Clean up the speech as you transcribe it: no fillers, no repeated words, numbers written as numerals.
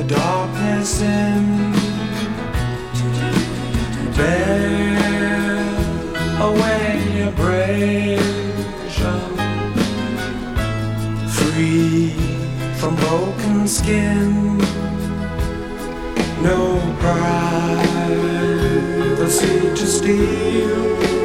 darkness in. Bear away abrasion, free from broken skin. No privacy to steal.